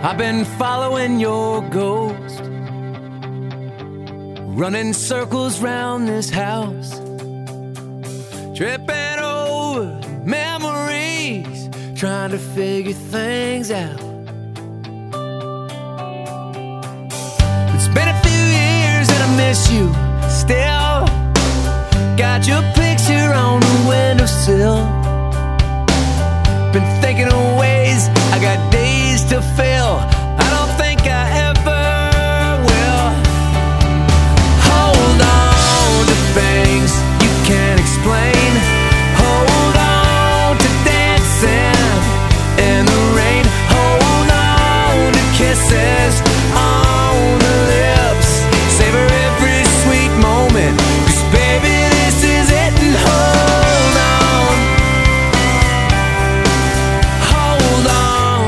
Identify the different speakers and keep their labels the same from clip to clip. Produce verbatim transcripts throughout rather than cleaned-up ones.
Speaker 1: I've been following your ghost, running circles round this house, tripping over memories, trying to figure things out. It's been a few years and I miss you still. Got your picture on the windowsill. Been thinking of ways, I got days to fill. I don't think I ever will. Hold on to things you can't explain. Hold on to dancing in the rain. Hold on to kisses on the lips. Savor every sweet moment, 'cause baby this is it. And hold on, hold on.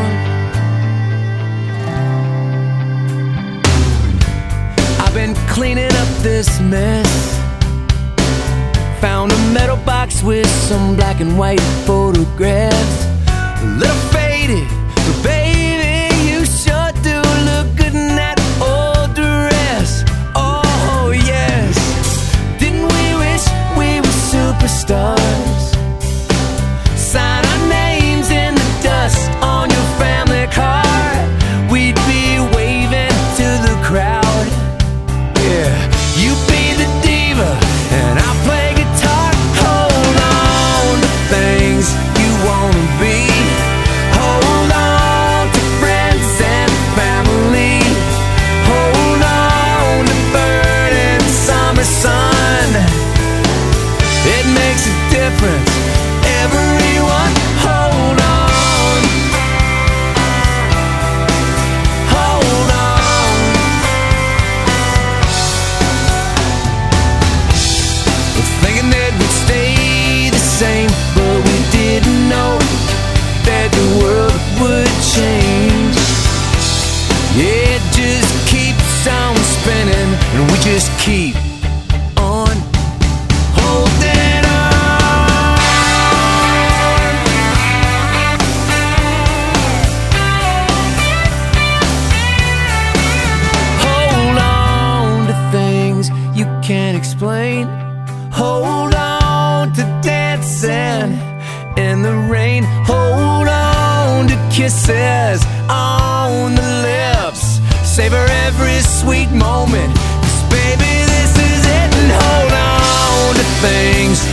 Speaker 1: I've been cleaning up this mess. Found a metal box with some black and white photographs. A little faded, but baby, you sure do look good in that old dress. Oh yes, didn't we wish we were superstars? Sign our names in the dust on your family card. We'd be waving to the crowd. Yeah, you be the diva and I'll play guitar. Hold on to things you wanna be. Hold on to friends and family. Hold on to burning summer sun. It makes a difference, everyone. Hold on, hold on. We're thinking that we'd stay the same, but we didn't know that the world would change. Yeah, it just keeps on spinning, and we just keep on holding on. Hold on to things you can't explain. Hold on to dancing in the rain. Hold on to kisses on the lips. Savor every sweet moment, 'cause baby this is it. And hold on to things